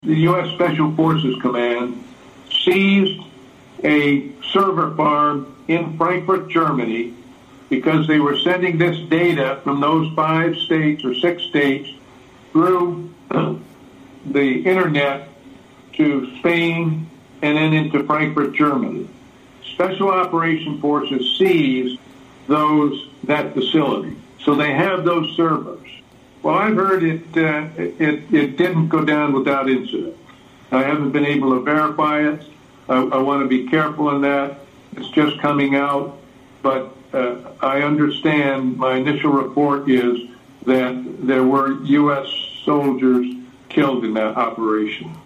The U.S. Special Forces Command seized a server farm in Frankfurt, Germany, because they were sending this data from those 5 states or 6 states through the internet to Spain and then into Frankfurt, Germany. Special Operation Forces seized that facility. So they have those servers. Well, I've heard it didn't go down without incident. I haven't been able to verify it. I want to be careful in that. It's just coming out. But I understand my initial report is that there were U.S. soldiers killed in that operation.